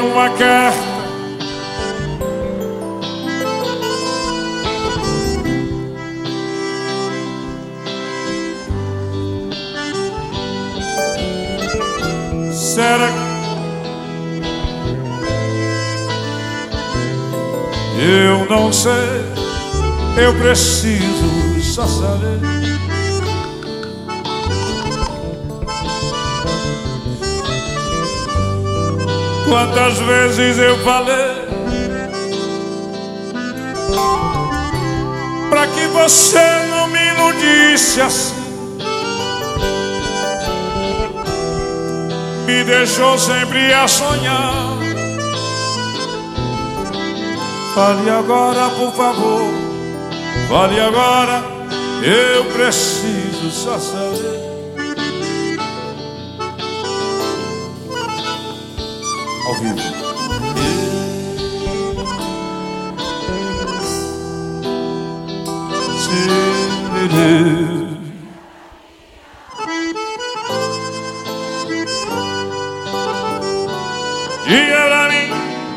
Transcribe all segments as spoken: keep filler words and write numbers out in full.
uma carta será que eu não sei, eu preciso só saber. Quantas vezes eu falei pra que você não me iludisse assim, me deixou sempre a sonhar. Fale agora, por favor, fale agora, eu preciso só saber. Ao vivo. Diga pra mim,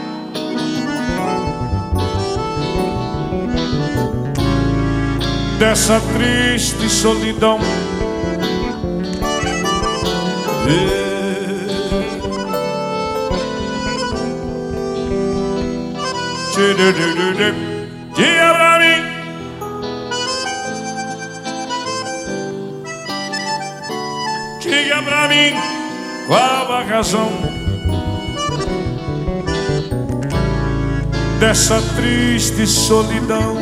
dessa triste solidão, diga pra mim, diga pra mim qual a razão dessa triste solidão.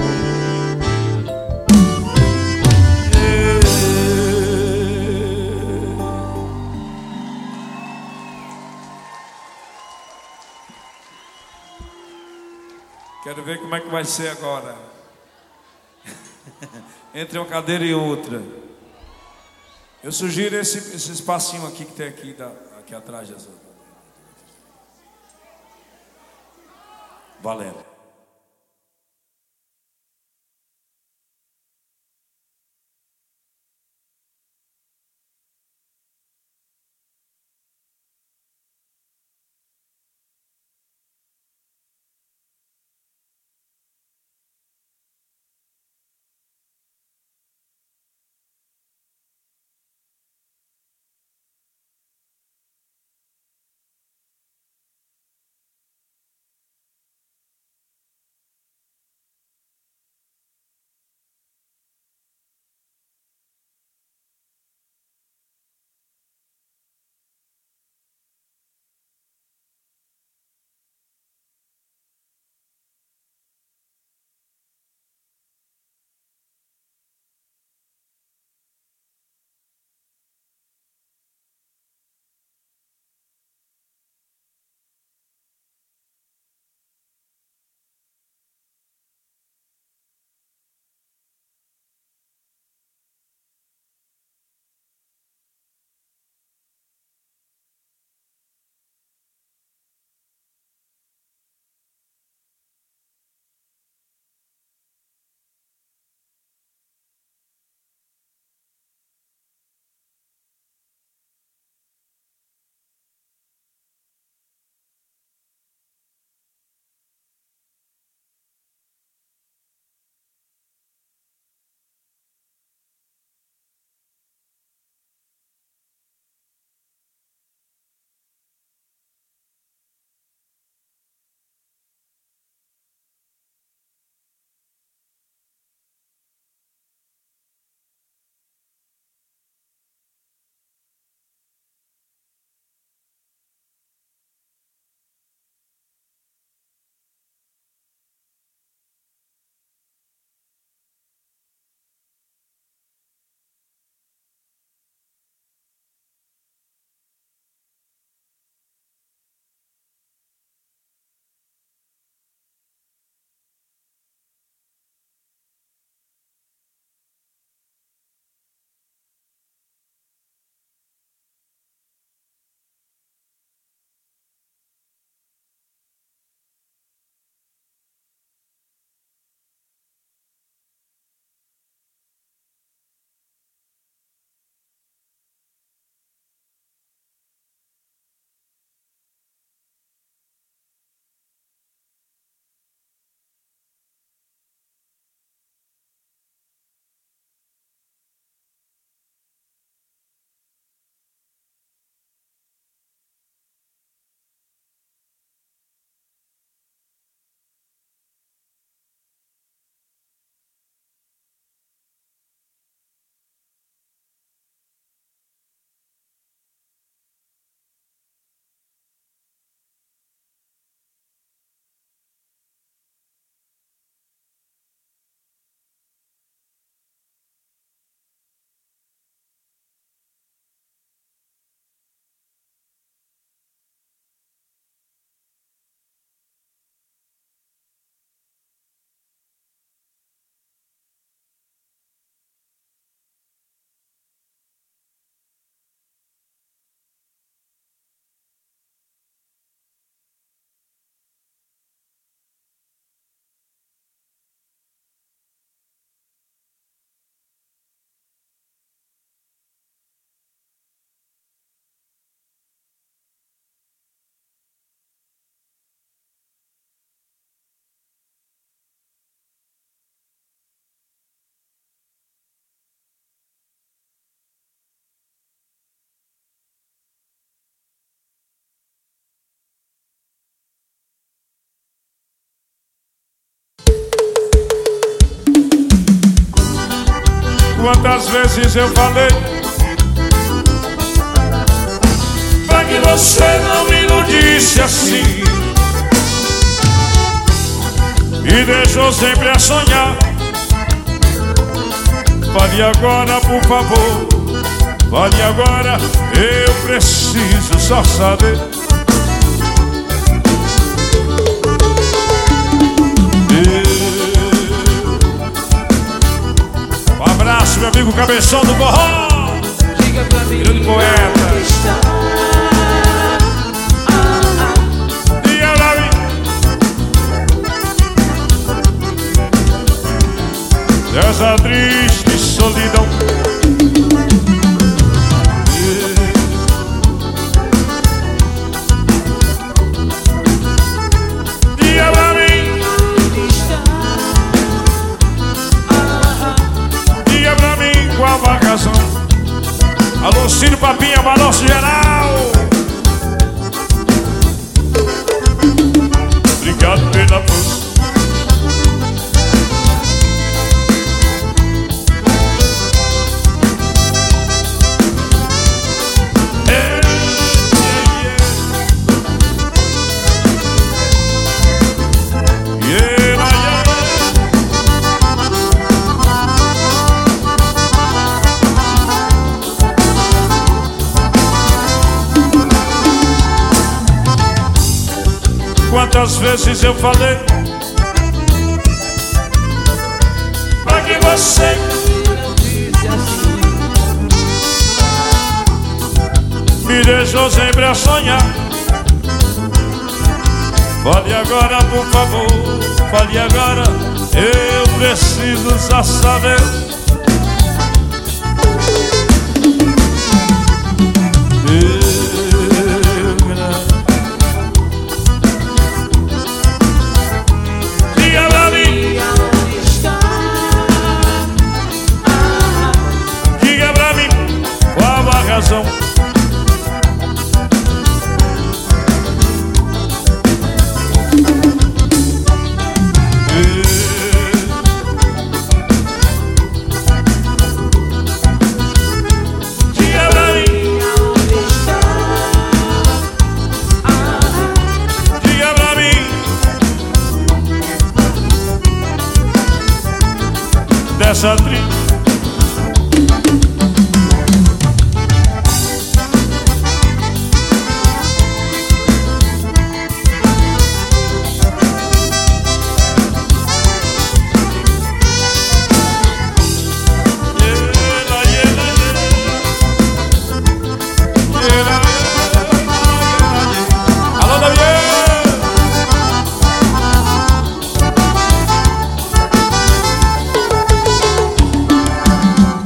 Quero ver como é que vai ser agora. Entre uma cadeira e outra. Eu sugiro esse, esse espacinho aqui que tem aqui, da, aqui atrás. Valendo. Quantas vezes eu falei pra que você não me iludisse assim, me deixou sempre a sonhar. Fale agora, por favor, fale agora, eu preciso só saber. Um abraço, meu amigo Cabeção do Borró. Diga pra mim, grande poeta. Diga pra mim. Dessa triste solidão. Diga pra mim. Diga pra mim qual a razão. Alô, Ciro Papinha, balanço geral. Obrigado pela força. Quantas vezes eu falei pra que você me deixou sempre a sonhar. Fale agora, por favor, fale agora, eu preciso só saber. Razão. Diga pra mim. Diga pra mim. Dessa triste